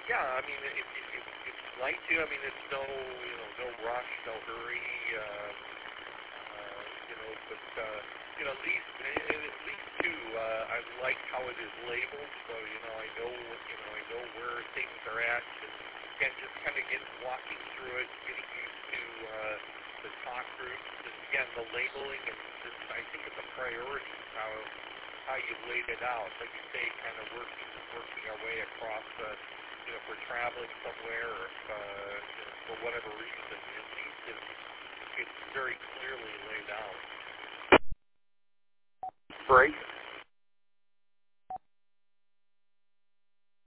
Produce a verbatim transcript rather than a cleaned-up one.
yeah, I mean, if, if, if, if you'd like to, I mean, it's no, you know, no rush, no hurry, uh, uh, you know, but, uh, you know, at least, and at least too, uh, I like how it is labeled, so, you know, I know, you know, I know where things are at, and, and just kind of get walking through it, getting used to, uh, the talk groups, and again, the labeling, and just, I think it's a priority, how, how you laid it out, like you say, kind of working, working our way across, uh, you know, if we're traveling somewhere, or if, uh, you know, for whatever reason, at least it's, it's very clearly laid out. Break.